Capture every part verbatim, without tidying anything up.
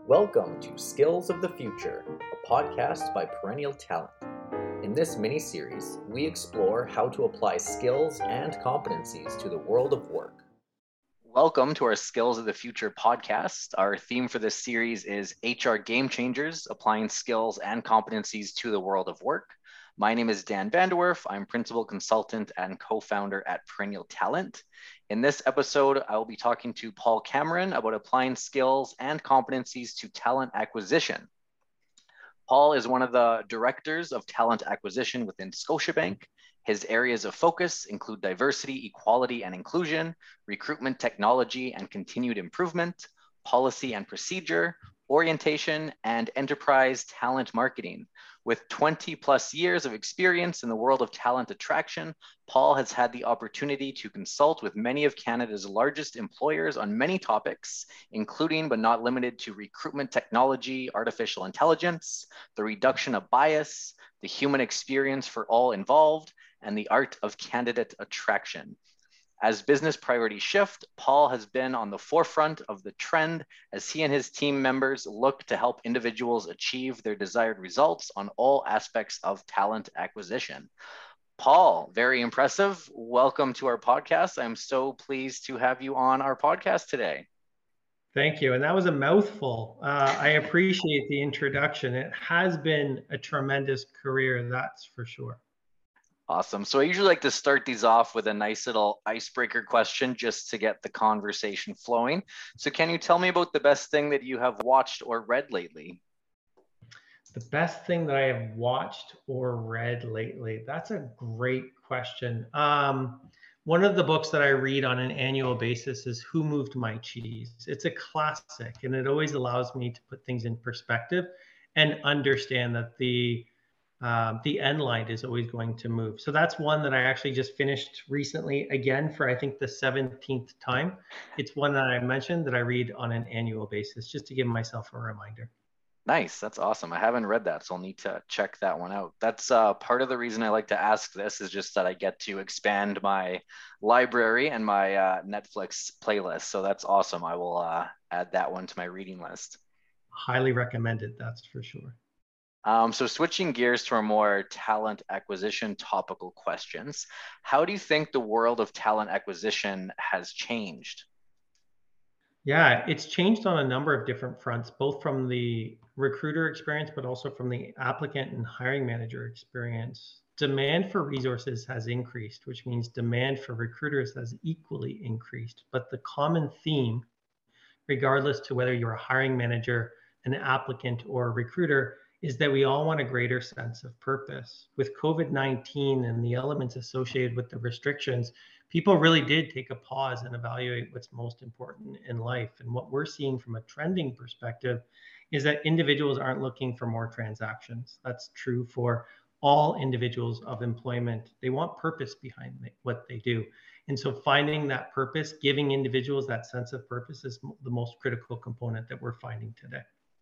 Welcome to Skills of the Future, a podcast by Perennial Talent. In this mini-series, we explore how to apply skills and competencies to the world of work. Welcome to our Skills of the Future podcast. Our theme for this series is H R Game Changers, applying skills and competencies to the world of work. My name is Dan Vanderwerf. I'm principal consultant and co-founder at Perennial Talent. In this episode, I will be talking to Paul Cameron about applying skills and competencies to talent acquisition. Paul is one of the directors of talent acquisition within Scotiabank. His areas of focus include diversity, equality, and inclusion, recruitment technology and continued improvement, policy and procedure, orientation, and enterprise talent marketing. With twenty plus years of experience in the world of talent attraction, Paul has had the opportunity to consult with many of Canada's largest employers on many topics, including but not limited to recruitment technology, artificial intelligence, the reduction of bias, the human experience for all involved, and the art of candidate attraction. As business priorities shift, Paul has been on the forefront of the trend as he and his team members look to help individuals achieve their desired results on all aspects of talent acquisition. Paul, very impressive. Welcome to our podcast. I'm so pleased to have you on our podcast today. Thank you. And that was a mouthful. Uh, I appreciate the introduction. It has been a tremendous career, that's for sure. Awesome. So I usually like to start these off with a nice little icebreaker question just to get the conversation flowing. So can you tell me about the best thing that you have watched or read lately? The best thing that I have watched or read lately? That's a great question. Um, one of the books that I read on an annual basis is Who Moved My Cheese? It's a classic, and it always allows me to put things in perspective and understand that the um, the end line is always going to move. So that's one that I actually just finished recently, again, for I think the seventeenth time. It's one that I mentioned that I read on an annual basis, just to give myself a reminder. Nice. That's awesome. I haven't read that, so I'll need to check that one out. That's uh, part of the reason I like to ask this is just that I get to expand my library and my uh, Netflix playlist. So that's awesome. I will uh, add that one to my reading list. Highly recommended, that's for sure. Um, so switching gears to our more talent acquisition topical questions, how do you think the world of talent acquisition has changed? Yeah, it's changed on a number of different fronts, both from the recruiter experience, but also from the applicant and hiring manager experience. Demand for resources has increased, which means demand for recruiters has equally increased. But the common theme, regardless to whether you're a hiring manager, an applicant, or a recruiter, is that we all want a greater sense of purpose. With COVID nineteen and the elements associated with the restrictions, people really did take a pause and evaluate what's most important in life. And what we're seeing from a trending perspective is that individuals aren't looking for more transactions. That's true for all individuals of employment. They want purpose behind what they do. And so finding that purpose, giving individuals that sense of purpose is the most critical component that we're finding today.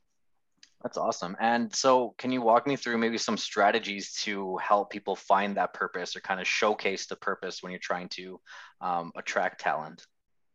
That's awesome. And so can you walk me through maybe some strategies to help people find that purpose or kind of showcase the purpose when you're trying to um, attract talent?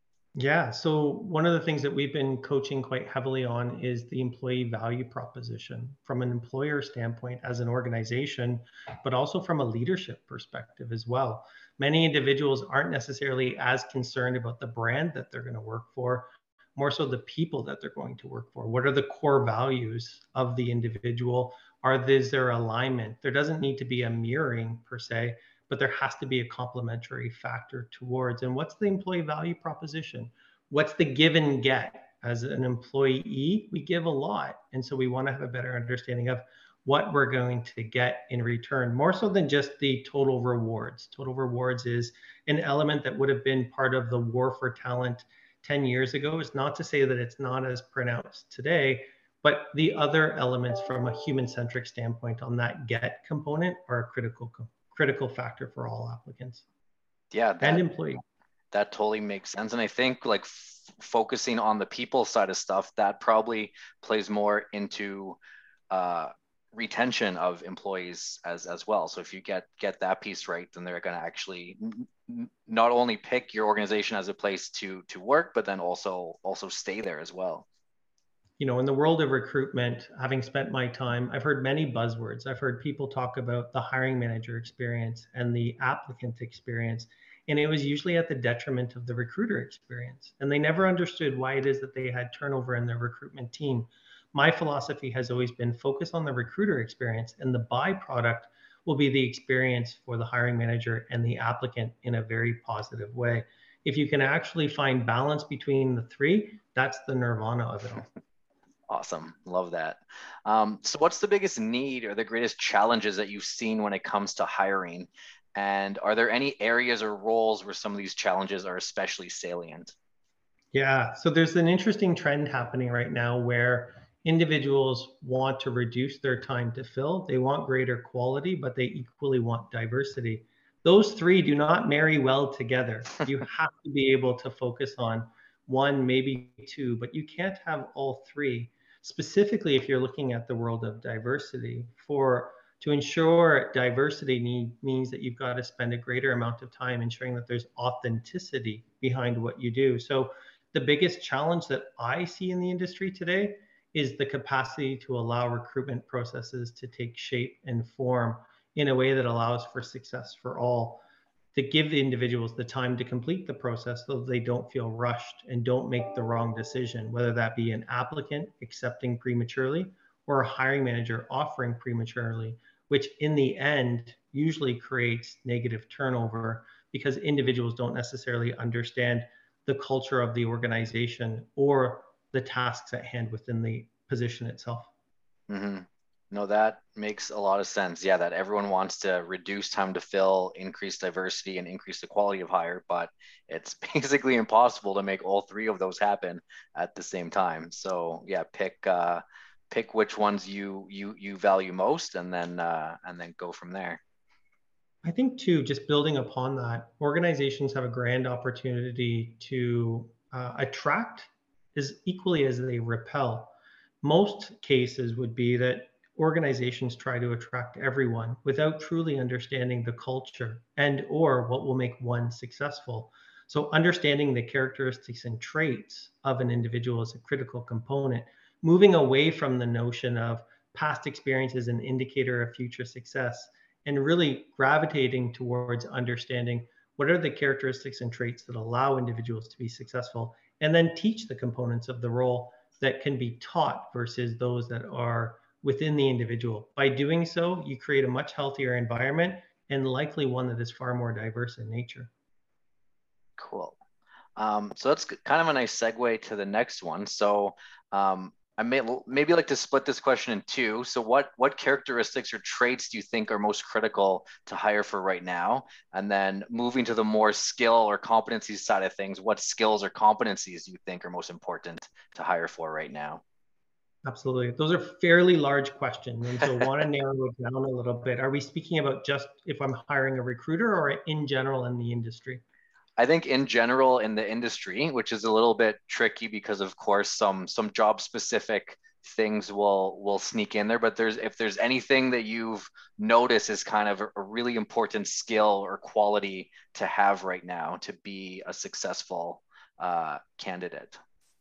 Yeah, so one of the things that we've been coaching quite heavily on is the employee value proposition from an employer standpoint as an organization, but also from a leadership perspective as well. Many individuals aren't necessarily as concerned about the brand that they're going to work for, more so the people that they're going to work for. What are the core values of the individual? Are is there alignment? There doesn't need to be a mirroring per se, but there has to be a complementary factor towards. And what's the employee value proposition? What's the give and get? As an employee, we give a lot. And so we want to have a better understanding of what we're going to get in return, more so than just the total rewards. Total rewards is an element that would have been part of the war for talent ten years ago. It's not to say that it's not as pronounced today, but the other elements from a human-centric standpoint on that get component are a critical component. critical factor for all applicants. Yeah, that, and employees. That totally makes sense. And I think like f- focusing on the people side of stuff, that probably plays more into uh, retention of employees as as well. So if you get get that piece right, then they're going to actually n- not only pick your organization as a place to to work, but then also also stay there as well. You know, in the world of recruitment, having spent my time, I've heard many buzzwords. I've heard people talk about the hiring manager experience and the applicant experience. And it was usually at the detriment of the recruiter experience. And they never understood why it is that they had turnover in their recruitment team. My philosophy has always been focus on the recruiter experience, and the byproduct will be the experience for the hiring manager and the applicant in a very positive way. If you can actually find balance between the three, that's the nirvana of it all. Awesome. Love that. Um, so what's the biggest need or the greatest challenges that you've seen when it comes to hiring? And are there any areas or roles where some of these challenges are especially salient? Yeah, so there's an interesting trend happening right now where individuals want to reduce their time to fill. They want greater quality, but they equally want diversity. Those three do not marry well together. You have to be able to focus on one, maybe two, but you can't have all three. Specifically, if you're looking at the world of diversity, for to ensure diversity need, means that you've got to spend a greater amount of time ensuring that there's authenticity behind what you do. So the biggest challenge that I see in the industry today is the capacity to allow recruitment processes to take shape and form in a way that allows for success for all, to give the individuals the time to complete the process so they don't feel rushed and don't make the wrong decision, whether that be an applicant accepting prematurely or a hiring manager offering prematurely, which in the end usually creates negative turnover because individuals don't necessarily understand the culture of the organization or the tasks at hand within the position itself. Mm-hmm. No, that makes a lot of sense. Yeah, that everyone wants to reduce time to fill, increase diversity, and increase the quality of hire, but it's basically impossible to make all three of those happen at the same time. So yeah, pick uh, pick which ones you you you value most, and then uh, and then go from there. I think too, just building upon that, organizations have a grand opportunity to uh, attract as equally as they repel. Most cases would be that organizations try to attract everyone without truly understanding the culture and or what will make one successful. So understanding the characteristics and traits of an individual is a critical component. Moving away from the notion of past experience as an indicator of future success and really gravitating towards understanding what are the characteristics and traits that allow individuals to be successful, and then teach the components of the role that can be taught versus those that are within the individual. By doing so, you create a much healthier environment and likely one that is far more diverse in nature. Cool. Um, so that's kind of a nice segue to the next one. So um, I may maybe like to split this question in two. So what what characteristics or traits do you think are most critical to hire for right now? And then moving to the more skill or competencies side of things, what skills or competencies do you think are most important to hire for right now? Absolutely. Those are fairly large questions. And so want to narrow it down a little bit. Are we speaking about just if I'm hiring a recruiter or in general in the industry? I think in general in the industry, which is a little bit tricky because of course some some job specific things will will sneak in there. But there's if there's anything that you've noticed is kind of a, a really important skill or quality to have right now to be a successful uh, candidate.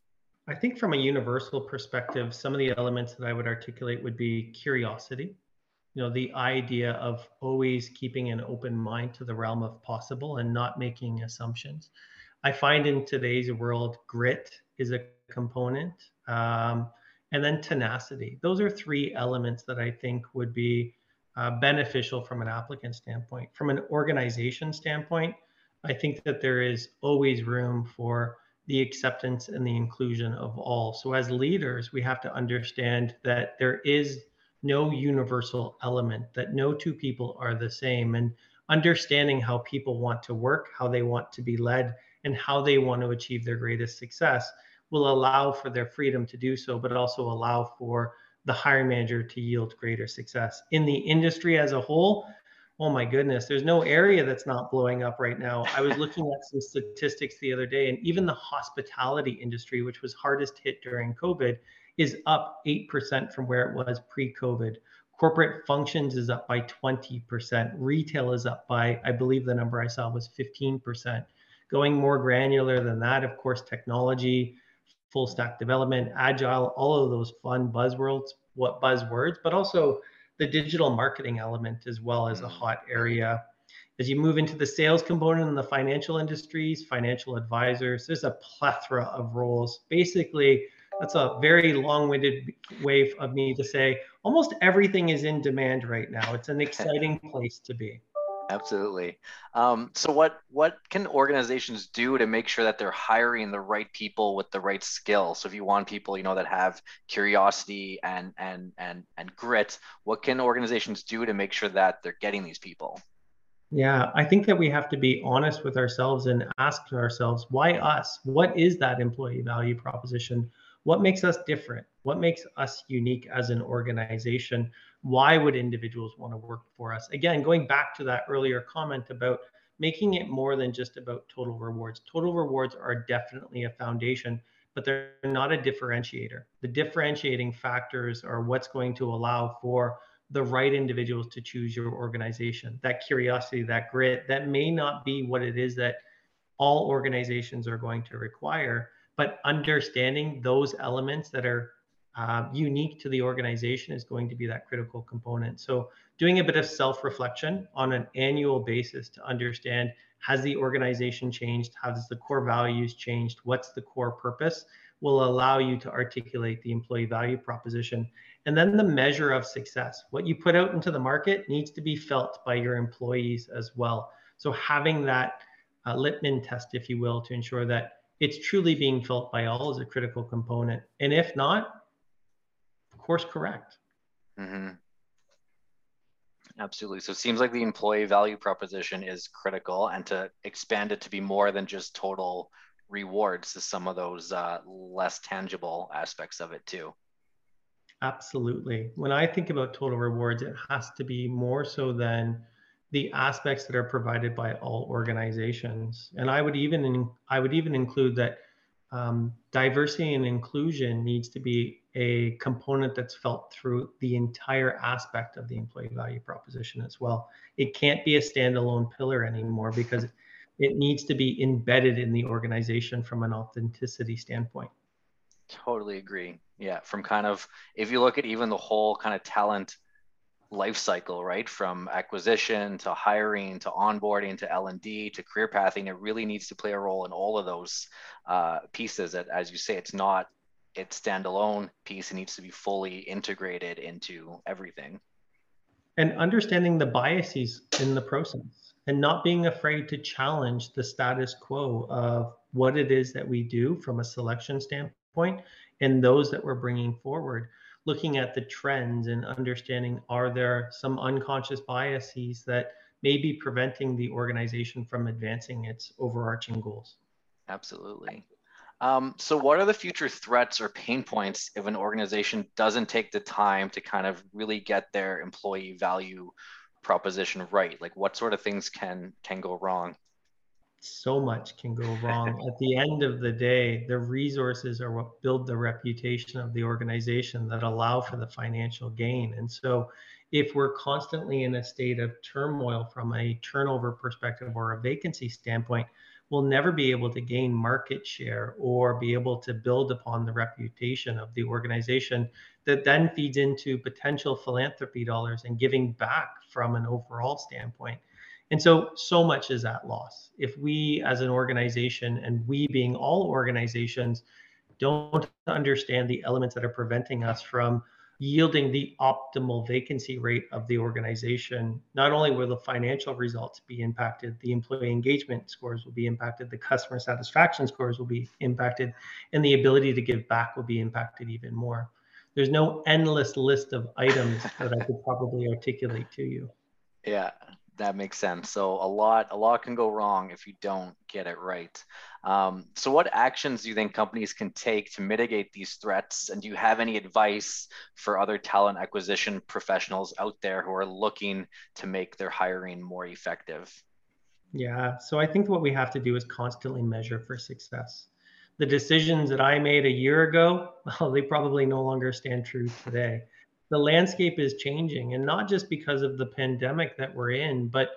I think from a universal perspective, some of the elements that I would articulate would be curiosity. You know, the idea of always keeping an open mind to the realm of possible and not making assumptions. I find in today's world, grit is a component, um, and then tenacity. Those are three elements that I think would be uh, beneficial from an applicant standpoint. From an organization standpoint, I think that there is always room for the acceptance and the inclusion of all. So as leaders, we have to understand that there is no universal element, that no two people are the same, and understanding how people want to work, how they want to be led, and how they want to achieve their greatest success will allow for their freedom to do so, but also allow for the hiring manager to yield greater success. In the industry as a whole, oh my goodness, there's no area that's not blowing up right now. I was looking at some statistics the other day, and even the hospitality industry, which was hardest hit during COVID, is up eight percent from where it was pre-COVID. Corporate functions is up by twenty percent. Retail is up by, I believe the number I saw was fifteen percent. Going more granular than that, of course, technology, full stack development, agile, all of those fun buzzwords, what buzzwords, but also the digital marketing element as well as a Mm. hot area. As you move into the sales component in the financial industries, financial advisors, there's a plethora of roles. Basically, that's a very long-winded way of me to say almost everything is in demand right now. It's an exciting place to be. Absolutely. Um, so what what can organizations do to make sure that they're hiring the right people with the right skills? So if you want people, you know, that have curiosity and and and and grit, what can organizations do to make sure that they're getting these people? Yeah, I think that we have to be honest with ourselves and ask ourselves, why us? What is that employee value proposition? What makes us different? What makes us unique as an organization? Why would individuals want to work for us? Again, going back to that earlier comment about making it more than just about total rewards. Total rewards are definitely a foundation, but they're not a differentiator. The differentiating factors are what's going to allow for the right individuals to choose your organization. That curiosity, that grit, that may not be what it is that all organizations are going to require, but understanding those elements that are uh, unique to the organization is going to be that critical component. So doing a bit of self-reflection on an annual basis to understand, has the organization changed? Has the core values changed? What's the core purpose? Will allow you to articulate the employee value proposition. And then the measure of success. What you put out into the market needs to be felt by your employees as well. So having that uh, litmus test, if you will, to ensure that it's truly being felt by all is a critical component. And if not, of course, correct. Mm-hmm. Absolutely. So it seems like the employee value proposition is critical, and to expand it to be more than just total rewards to some of those uh, less tangible aspects of it too. Absolutely. When I think about total rewards, it has to be more so than the aspects that are provided by all organizations. And I would even in, I would even include that um, diversity and inclusion needs to be a component that's felt through the entire aspect of the employee value proposition as well. It can't be a standalone pillar anymore because it needs to be embedded in the organization from an authenticity standpoint. Totally agree. Yeah, from kind of, if you look at even the whole kind of talent life cycle, right? From acquisition to hiring to onboarding to L and D to career pathing, it really needs to play a role in all of those uh, pieces. That, as you say, it's not its standalone piece. It needs to be fully integrated into everything. And understanding the biases in the process and not being afraid to challenge the status quo of what it is that we do from a selection standpoint and those that we're bringing forward, looking at the trends and understanding, are there some unconscious biases that may be preventing the organization from advancing its overarching goals? Absolutely. Um, so what are the future threats or pain points if an organization doesn't take the time to kind of really get their employee value proposition right? Like what sort of things can can go wrong? So much can go wrong. At the end of the day, the resources are what build the reputation of the organization that allow for the financial gain. And so if we're constantly in a state of turmoil from a turnover perspective or a vacancy standpoint, we'll never be able to gain market share or be able to build upon the reputation of the organization that then feeds into potential philanthropy dollars and giving back from an overall standpoint. And so, so much is at loss. If we as an organization, and we being all organizations, don't understand the elements that are preventing us from yielding the optimal vacancy rate of the organization, not only will the financial results be impacted, the employee engagement scores will be impacted, the customer satisfaction scores will be impacted, and the ability to give back will be impacted even more. There's no endless list of items that I could probably articulate to you. Yeah, that makes sense. So a lot, a lot can go wrong if you don't get it right. Um, so what actions do you think companies can take to mitigate these threats? And do you have any advice for other talent acquisition professionals out there who are looking to make their hiring more effective? Yeah, so I think what we have to do is constantly measure for success. The decisions that I made a year ago, well, they probably no longer stand true today. The landscape is changing, and not just because of the pandemic that we're in, but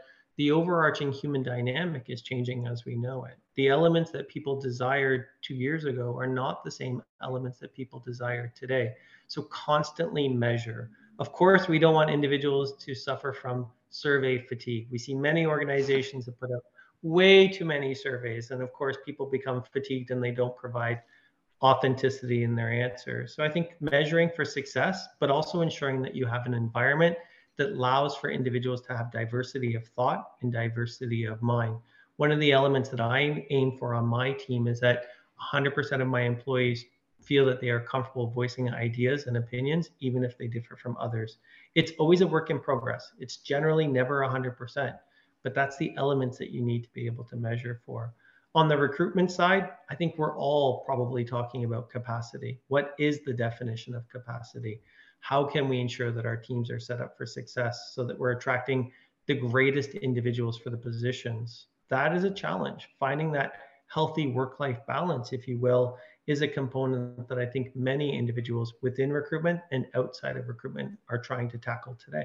the overarching human dynamic is changing as we know it. The elements that people desired two years ago are not the same elements that people desire today. So constantly measure. Of course, we don't want individuals to suffer from survey fatigue. We see many organizations that put out way too many surveys. And of course, people become fatigued and they don't provide authenticity in their answers. So I think measuring for success, but also ensuring that you have an environment that allows for individuals to have diversity of thought and diversity of mind. One of the elements that I aim for on my team is that one hundred percent of my employees feel that they are comfortable voicing ideas and opinions, even if they differ from others. It's always a work in progress. It's generally never one hundred percent, but that's the elements that you need to be able to measure for. On the recruitment side, I think we're all probably talking about capacity. What is the definition of capacity? How can we ensure that our teams are set up for success so that we're attracting the greatest individuals for the positions? That is a challenge. Finding that healthy work-life balance, if you will, is a component that I think many individuals within recruitment and outside of recruitment are trying to tackle today.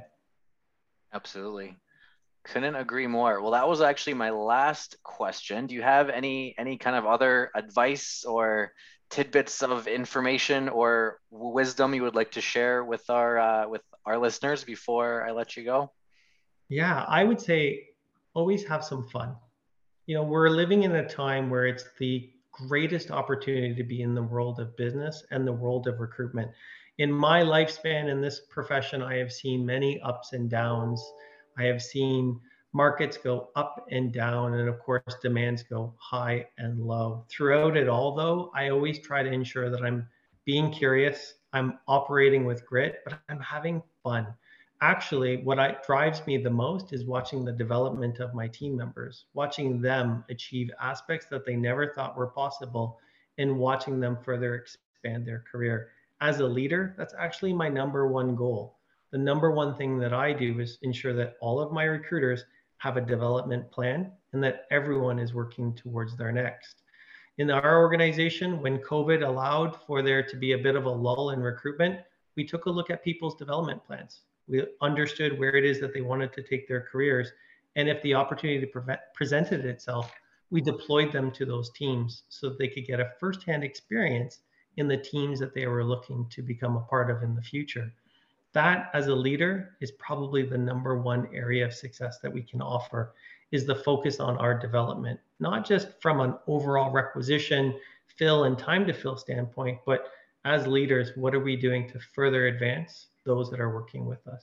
Absolutely. Couldn't agree more. Well, that was actually my last question. Do you have any any kind of other advice or tidbits of information or wisdom you would like to share with our uh, with our listeners before I let you go? Yeah, I would say always have some fun. You know, we're living in a time where it's the greatest opportunity to be in the world of business and the world of recruitment. In my lifespan in this profession, I have seen many ups and downs. I have seen markets go up and down, and of course, demands go high and low. Throughout it all, though, I always try to ensure that I'm being curious, I'm operating with grit, but I'm having fun. Actually, what I, drives me the most is watching the development of my team members, watching them achieve aspects that they never thought were possible, and watching them further expand their career. As a leader, that's actually my number one goal. The number one thing that I do is ensure that all of my recruiters have a development plan and that everyone is working towards their next. In our organization, when COVID allowed for there to be a bit of a lull in recruitment, we took a look at people's development plans. We understood where it is that they wanted to take their careers. And if the opportunity prevent, presented itself, we deployed them to those teams so that they could get a firsthand experience in the teams that they were looking to become a part of in the future. That, as a leader, is probably the number one area of success that we can offer, is the focus on our development, not just from an overall requisition, fill, and time to fill standpoint, but as leaders, what are we doing to further advance those that are working with us?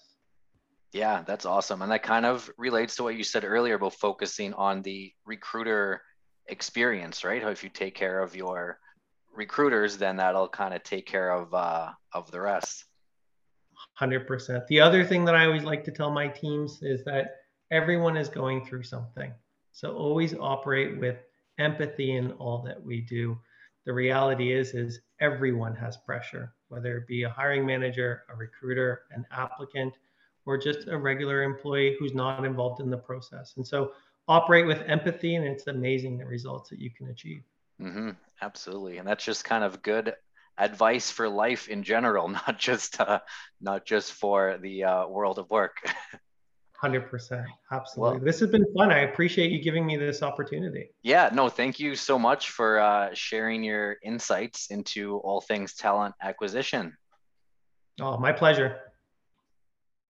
Yeah, that's awesome. And that kind of relates to what you said earlier about focusing on the recruiter experience, right? How if you take care of your recruiters, then that'll kind of take care of uh, of the rest. one hundred percent. The other thing that I always like to tell my teams is that everyone is going through something. So always operate with empathy in all that we do. The reality is, is everyone has pressure, whether it be a hiring manager, a recruiter, an applicant, or just a regular employee who's not involved in the process. And so operate with empathy, and it's amazing the results that you can achieve. Mm-hmm. Absolutely. And that's just kind of good advice for life in general, not just uh, not just for the uh, world of work. one hundred percent. Absolutely. Well, this has been fun. I appreciate you giving me this opportunity. Yeah, no, thank you so much for uh, sharing your insights into all things talent acquisition. Oh, my pleasure.